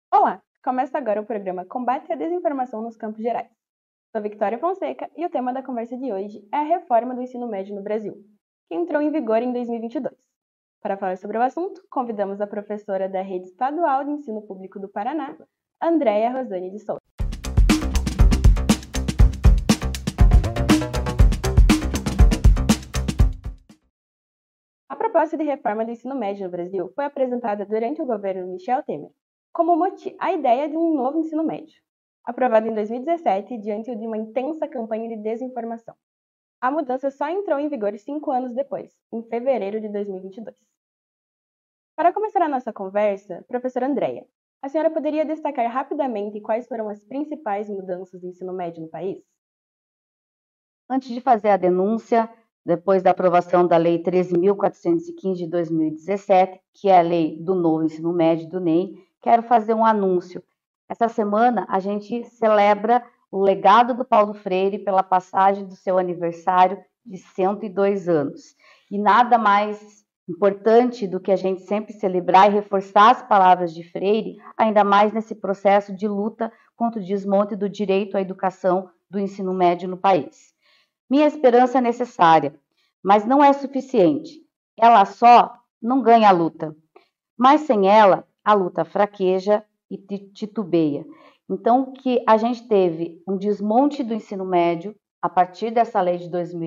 Olá! Começa agora o programa Combate à Desinformação nos Campos Gerais. Sou Victoria Fonseca e o tema da conversa de hoje é a reforma do ensino médio no Brasil, que entrou em vigor em 2022. Para falar sobre o assunto, convidamos a professora da Rede Estadual de Ensino Público do Paraná, Andréia Rosane de Souza. A proposta de reforma do ensino médio no Brasil foi apresentada durante o governo Michel Temer, como a ideia de um novo ensino médio, aprovado em 2017 diante de uma intensa campanha de desinformação. A mudança só entrou em vigor 5 anos depois, em fevereiro de 2022. Para começar a nossa conversa, professora Andréia, a senhora poderia destacar rapidamente quais foram as principais mudanças do ensino médio no país? Antes de fazer a denúncia, depois da aprovação da Lei 13.415 de 2017, que é a lei do novo ensino médio do NEM, quero fazer um anúncio. Essa semana a gente celebra o legado do Paulo Freire pela passagem do seu aniversário de 102 anos. E nada mais importante do que a gente sempre celebrar e reforçar as palavras de Freire, ainda mais nesse processo de luta contra o desmonte do direito à educação do ensino médio no país. Minha esperança é necessária, mas não é suficiente. Ela só não ganha a luta. Mas sem ela, a luta fraqueja e titubeia. Então, que a gente teve um desmonte do ensino médio a partir dessa lei de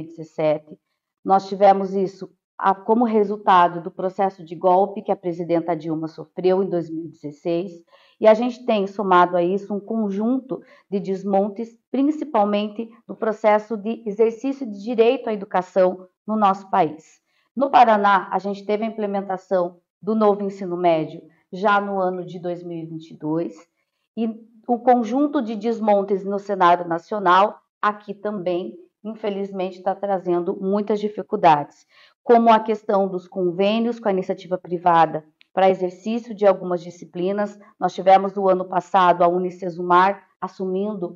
2017. Nós tivemos isso como resultado do processo de golpe que a presidenta Dilma sofreu em 2016. E a gente tem somado a isso um conjunto de desmontes, principalmente no processo de exercício de direito à educação no nosso país. No Paraná, a gente teve a implementação do novo ensino médio já no ano de 2022 e o conjunto de desmontes no cenário nacional aqui também, infelizmente, está trazendo muitas dificuldades, como a questão dos convênios com a iniciativa privada para exercício de algumas disciplinas. Nós tivemos no ano passado a Unicesumar assumindo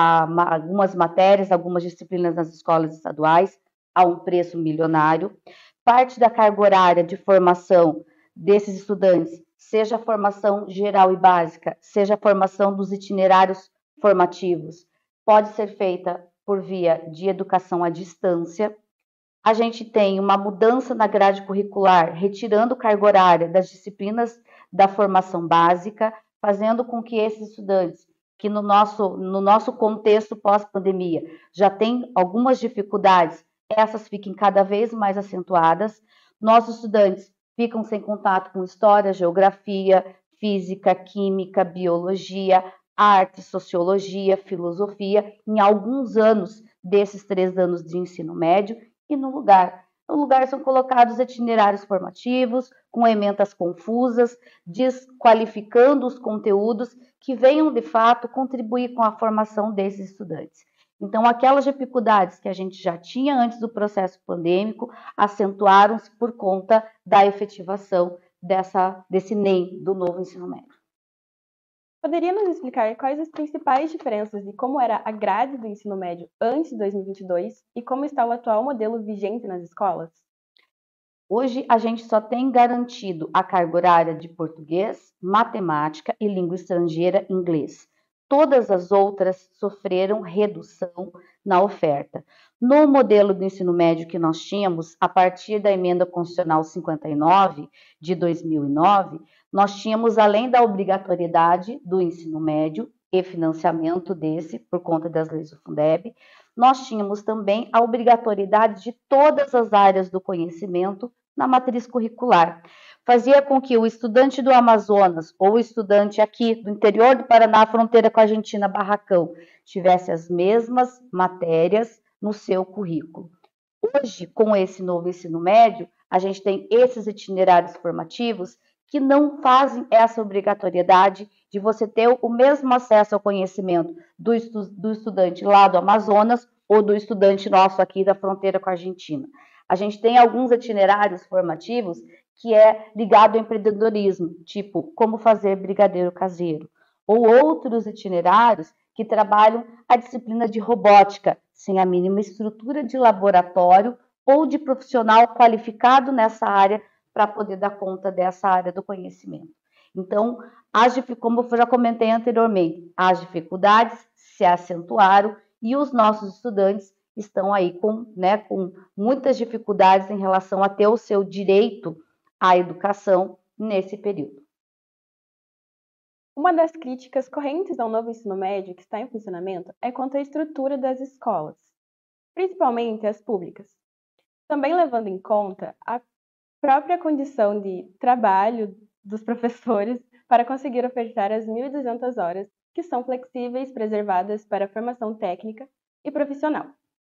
algumas matérias, algumas disciplinas nas escolas estaduais a um preço milionário. Parte da carga horária de formação desses estudantes, seja a formação geral e básica, seja a formação dos itinerários formativos, pode ser feita por via de educação à distância. A gente tem uma mudança na grade curricular, retirando carga horária das disciplinas da formação básica, fazendo com que esses estudantes, que no nosso contexto pós-pandemia já tem algumas dificuldades, essas fiquem cada vez mais acentuadas. Nossos estudantes ficam sem contato com história, geografia, física, química, biologia, arte, sociologia, filosofia, em alguns anos desses 3 anos de ensino médio, e no lugar são colocados itinerários formativos, com ementas confusas, desqualificando os conteúdos que venham, de fato, contribuir com a formação desses estudantes. Então, aquelas dificuldades que a gente já tinha antes do processo pandêmico acentuaram-se por conta da efetivação desse NEM, do novo ensino médio. Poderia nos explicar quais as principais diferenças de como era a grade do ensino médio antes de 2022 e como está o atual modelo vigente nas escolas? Hoje, a gente só tem garantido a carga horária de português, matemática e língua estrangeira, inglês. Todas as outras sofreram redução na oferta. No modelo do ensino médio que nós tínhamos, a partir da Emenda Constitucional 59 de 2009, nós tínhamos, além da obrigatoriedade do ensino médio e financiamento desse, por conta das leis do Fundeb, nós tínhamos também a obrigatoriedade de todas as áreas do conhecimento na matriz curricular. Fazia com que o estudante do Amazonas ou o estudante aqui do interior do Paraná, fronteira com a Argentina, Barracão, tivesse as mesmas matérias no seu currículo. Hoje, com esse novo ensino médio, a gente tem esses itinerários formativos que não fazem essa obrigatoriedade de você ter o mesmo acesso ao conhecimento do estudante lá do Amazonas ou do estudante nosso aqui da fronteira com a Argentina. A gente tem alguns itinerários formativos que é ligado ao empreendedorismo, tipo como fazer brigadeiro caseiro, ou outros itinerários que trabalham a disciplina de robótica, sem a mínima estrutura de laboratório ou de profissional qualificado nessa área para poder dar conta dessa área do conhecimento. Então, como eu já comentei anteriormente, as dificuldades se acentuaram e os nossos estudantes estão aí com muitas dificuldades em relação a ter o seu direito à educação nesse período. Uma das críticas correntes ao novo ensino médio que está em funcionamento é quanto à estrutura das escolas, principalmente as públicas, também levando em conta a própria condição de trabalho dos professores para conseguir ofertar as 1.200 horas que são flexíveis, preservadas para a formação técnica e profissional.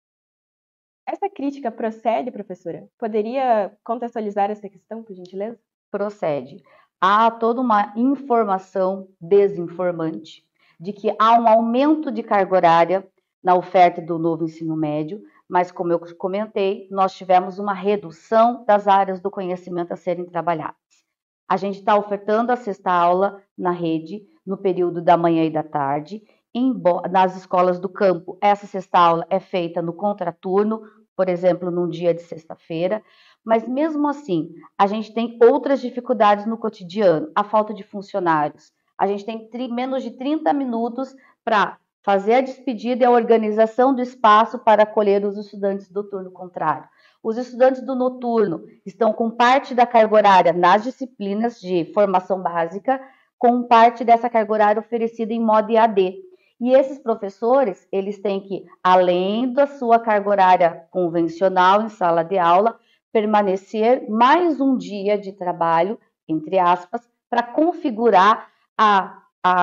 Essa crítica procede, professora? Poderia contextualizar essa questão, por gentileza? Procede. Há toda uma informação desinformante de que há um aumento de carga horária na oferta do novo ensino médio, mas como eu comentei, nós tivemos uma redução das áreas do conhecimento a serem trabalhadas. A gente está ofertando a sexta aula na rede, no período da manhã e da tarde. Nas escolas do campo, essa sexta aula é feita no contraturno, por exemplo, num dia de sexta-feira, mas mesmo assim, a gente tem outras dificuldades no cotidiano, a falta de funcionários. A gente tem menos de 30 minutos para fazer a despedida e a organização do espaço para acolher os estudantes do turno contrário. Os estudantes do noturno estão com parte da carga horária nas disciplinas de formação básica, com parte dessa carga horária oferecida em modo EAD. E esses professores, eles têm que, além da sua carga horária convencional em sala de aula, permanecer mais um dia de trabalho, entre aspas, para configurar a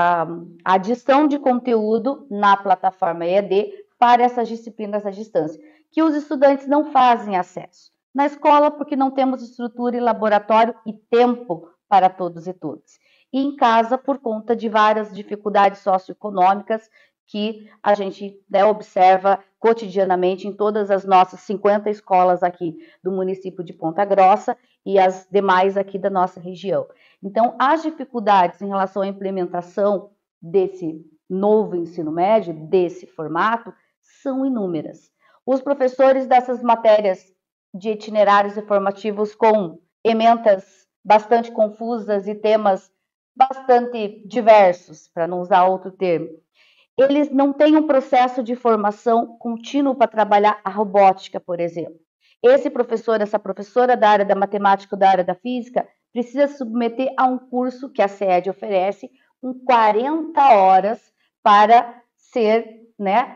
adição de conteúdo na plataforma EAD para essas disciplinas à distância, que os estudantes não fazem acesso. Na escola, porque não temos estrutura e laboratório e tempo para todos e todas. E em casa, por conta de várias dificuldades socioeconômicas que a gente observa cotidianamente em todas as nossas 50 escolas aqui do município de Ponta Grossa e as demais aqui da nossa região. Então, as dificuldades em relação à implementação desse novo ensino médio, desse formato, são inúmeras. Os professores dessas matérias de itinerários informativos com ementas bastante confusas e temas bastante diversos, para não usar outro termo, eles não têm um processo de formação contínuo para trabalhar a robótica, por exemplo. Esse professor, essa professora da área da matemática ou da área da física, precisa submeter a um curso que a SEAD oferece com 40 horas para ser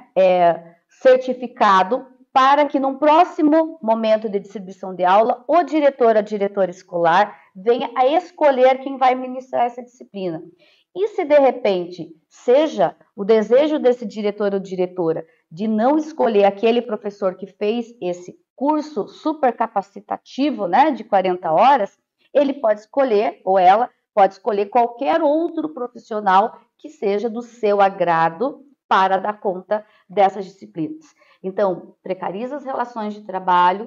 certificado, para que no próximo momento de distribuição de aula, o diretor, a diretora escolar, venha a escolher quem vai ministrar essa disciplina. E se de repente seja o desejo desse diretor ou diretora de não escolher aquele professor que fez esse curso super capacitativo, de 40 horas, ele pode escolher, ou ela pode escolher qualquer outro profissional que seja do seu agrado para dar conta dessas disciplinas. Então, precariza as relações de trabalho,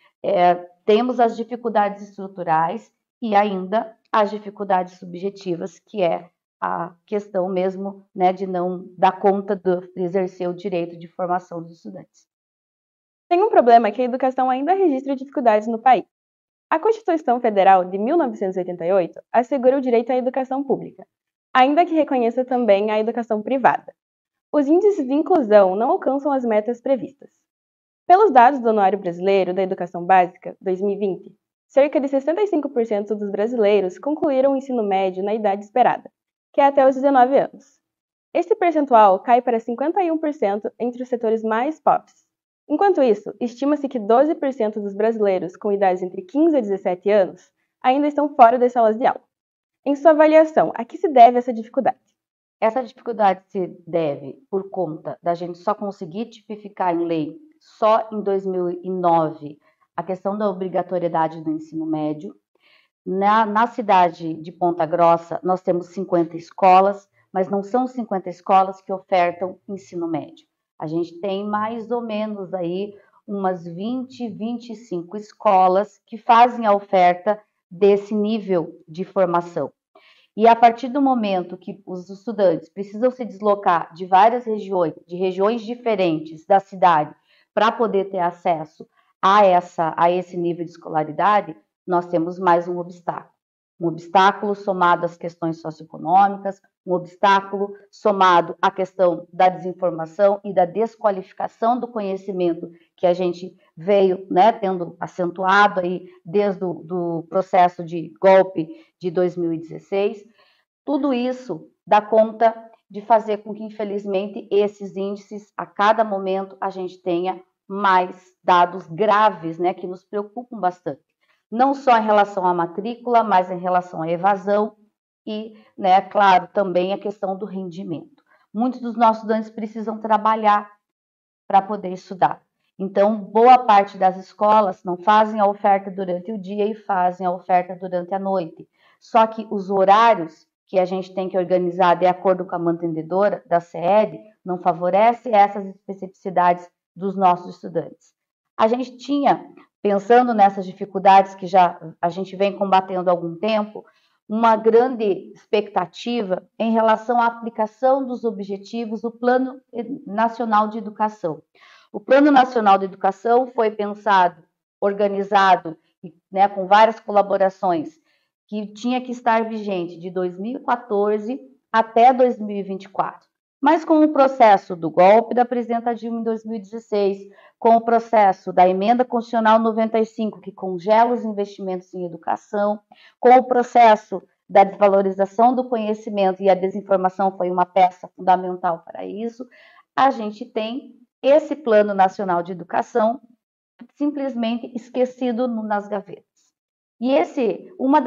temos as dificuldades estruturais e ainda as dificuldades subjetivas, que é a questão mesmo de não dar conta de exercer o direito de formação dos estudantes. Tem um problema que a educação ainda registra dificuldades no país. A Constituição Federal de 1988 assegura o direito à educação pública, ainda que reconheça também a educação privada. Os índices de inclusão não alcançam as metas previstas. Pelos dados do Anuário Brasileiro da Educação Básica 2020, cerca de 65% dos brasileiros concluíram o ensino médio na idade esperada, que é até os 19 anos. Este percentual cai para 51% entre os setores mais pobres. Enquanto isso, estima-se que 12% dos brasileiros com idades entre 15 e 17 anos ainda estão fora das salas de aula. Em sua avaliação, a que se deve essa dificuldade? Essa dificuldade se deve por conta da gente só conseguir tipificar em lei só em 2009 a questão da obrigatoriedade do ensino médio. Na cidade de Ponta Grossa, nós temos 50 escolas, mas não são 50 escolas que ofertam ensino médio. A gente tem mais ou menos aí umas 20, 25 escolas que fazem a oferta desse nível de formação. E a partir do momento que os estudantes precisam se deslocar de várias regiões, de regiões diferentes da cidade, para poder ter acesso a esse nível de escolaridade, nós temos mais um obstáculo. Um obstáculo somado às questões socioeconômicas, um obstáculo somado à questão da desinformação e da desqualificação do conhecimento que a gente veio, né, tendo acentuado aí desde o processo de golpe de 2016. Tudo isso dá conta de fazer com que, infelizmente, esses índices, a cada momento, a gente tenha mais dados graves, né, que nos preocupam bastante. Não só em relação à matrícula, mas em relação à evasão e, né, claro, também a questão do rendimento. Muitos dos nossos estudantes precisam trabalhar para poder estudar. Então, boa parte das escolas não fazem a oferta durante o dia e fazem a oferta durante a noite. Só que os horários que a gente tem que organizar de acordo com a mantenedora da SEED não favorece essas especificidades dos nossos estudantes. A gente tinha, pensando nessas dificuldades que já a gente vem combatendo há algum tempo, uma grande expectativa em relação à aplicação dos objetivos do Plano Nacional de Educação. O Plano Nacional de Educação foi pensado, organizado, né, com várias colaborações, que tinha que estar vigente de 2014 até 2024. Mas com o processo do golpe da presidenta Dilma em 2016, com o processo da emenda constitucional 95, que congela os investimentos em educação, com o processo da desvalorização do conhecimento, e a desinformação foi uma peça fundamental para isso, a gente tem esse Plano Nacional de Educação simplesmente esquecido nas gavetas. E uma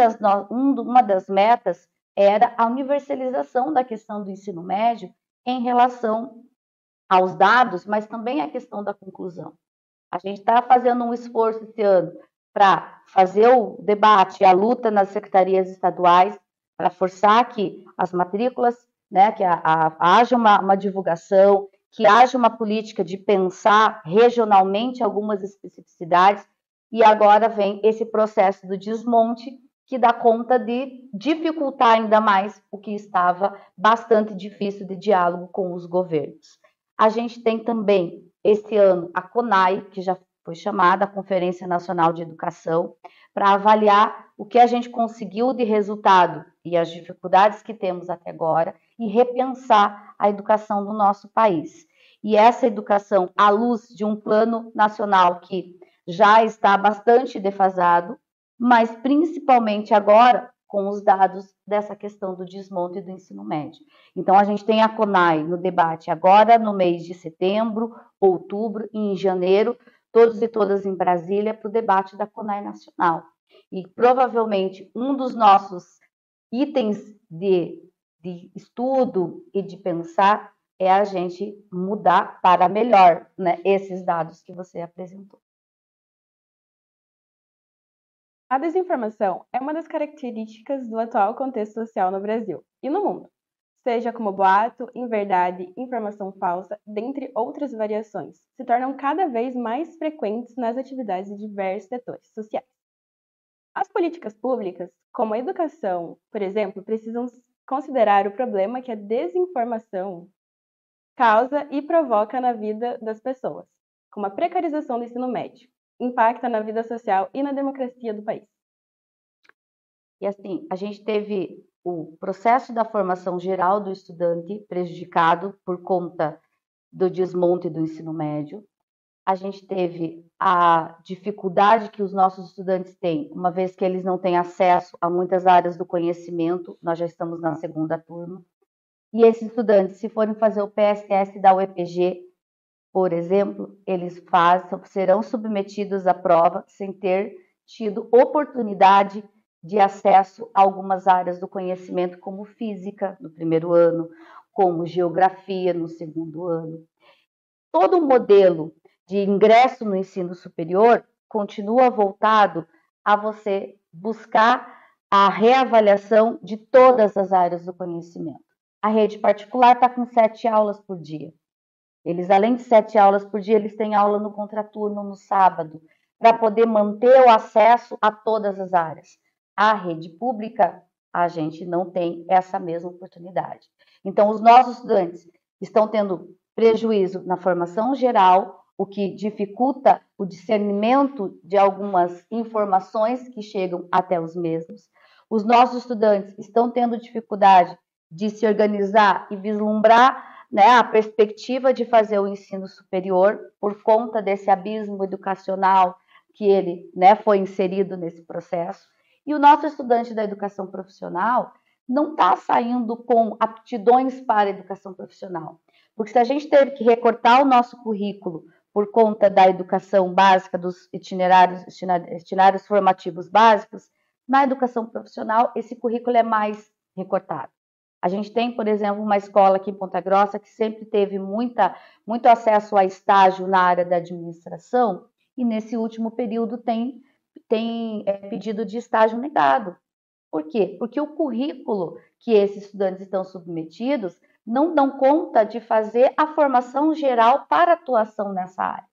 das metas era a universalização da questão do ensino médio em relação aos dados, mas também a questão da conclusão. A gente está fazendo um esforço esse ano para fazer o debate, a luta nas secretarias estaduais, para forçar que as matrículas, né, que haja uma divulgação, que haja uma política de pensar regionalmente algumas especificidades, e agora vem esse processo do desmonte, que dá conta de dificultar ainda mais o que estava bastante difícil de diálogo com os governos. A gente tem também, esse ano, a CONAI, que já foi chamada, a Conferência Nacional de Educação, para avaliar o que a gente conseguiu de resultado e as dificuldades que temos até agora e repensar a educação do nosso país. E essa educação, à luz de um plano nacional que já está bastante defasado, mas principalmente agora com os dados dessa questão do desmonte do ensino médio. Então, a gente tem a CONAI no debate agora, no mês de setembro, outubro e em janeiro, todos e todas em Brasília, para o debate da CONAI Nacional. E provavelmente um dos nossos itens de estudo e de pensar é a gente mudar para melhor, né, esses dados que você apresentou. A desinformação é uma das características do atual contexto social no Brasil e no mundo, seja como boato, inverdade, informação falsa, dentre outras variações, se tornam cada vez mais frequentes nas atividades de diversos setores sociais. As políticas públicas, como a educação, por exemplo, precisam considerar o problema que a desinformação causa e provoca na vida das pessoas, como a precarização do ensino médio, impacta na vida social e na democracia do país. E assim, a gente teve o processo da formação geral do estudante prejudicado por conta do desmonte do ensino médio. A gente teve a dificuldade que os nossos estudantes têm, uma vez que eles não têm acesso a muitas áreas do conhecimento, nós já estamos na segunda turma. E esses estudantes, se forem fazer o PSS da UEPG, por exemplo, eles serão submetidos à prova sem ter tido oportunidade de acesso a algumas áreas do conhecimento, como física no primeiro ano, como geografia no segundo ano. Todo o modelo de ingresso no ensino superior continua voltado a você buscar a reavaliação de todas as áreas do conhecimento. A rede particular está com 7 aulas por dia. Eles, além de 7 aulas por dia, eles têm aula no contraturno no sábado, para poder manter o acesso a todas as áreas. A rede pública, a gente não tem essa mesma oportunidade. Então, os nossos estudantes estão tendo prejuízo na formação geral, o que dificulta o discernimento de algumas informações que chegam até os mesmos. os nossos estudantes estão tendo dificuldade de se organizar e vislumbrar, né, a perspectiva de fazer o ensino superior por conta desse abismo educacional que ele, né, foi inserido nesse processo. E o nosso estudante da educação profissional não está saindo com aptidões para a educação profissional. Porque se a gente teve que recortar o nosso currículo por conta da educação básica, dos itinerários formativos básicos, na educação profissional esse currículo é mais recortado. A gente tem, por exemplo, uma escola aqui em Ponta Grossa que sempre teve muito acesso a estágio na área da administração e nesse último período tem pedido de estágio negado. Por quê? Porque o currículo que esses estudantes estão submetidos não dão conta de fazer a formação geral para atuação nessa área.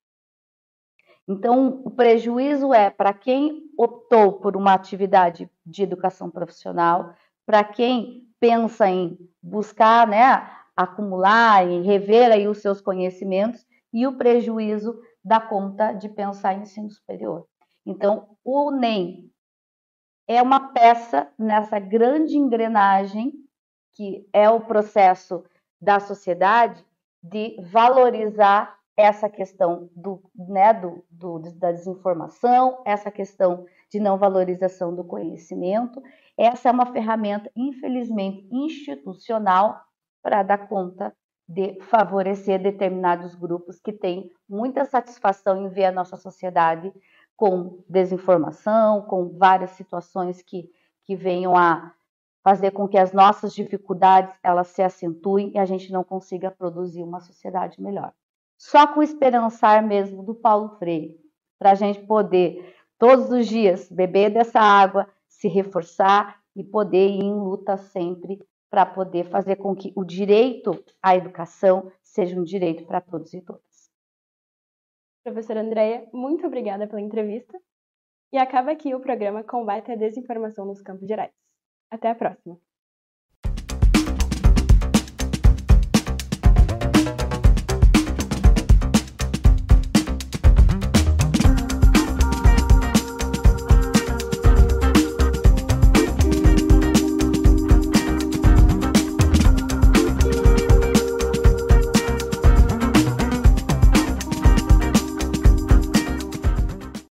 Então, o prejuízo é para quem optou por uma atividade de educação profissional, para quem pensa em buscar, né, acumular e rever aí os seus conhecimentos, e o prejuízo dá conta de pensar em ensino superior. Então, o NEM é uma peça nessa grande engrenagem que é o processo da sociedade de valorizar essa questão da desinformação, essa questão de não valorização do conhecimento. Essa é uma ferramenta, infelizmente, institucional para dar conta de favorecer determinados grupos que têm muita satisfação em ver a nossa sociedade com desinformação, com várias situações que venham a fazer com que as nossas dificuldades elas se acentuem e a gente não consiga produzir uma sociedade melhor. Só com o esperançar mesmo do Paulo Freire, para a gente poder todos os dias beber dessa água, se reforçar e poder ir em luta sempre para poder fazer com que o direito à educação seja um direito para todos e todas. Professora Andréia, muito obrigada pela entrevista. E acaba aqui o programa Combate à Desinformação nos Campos Gerais. Até a próxima!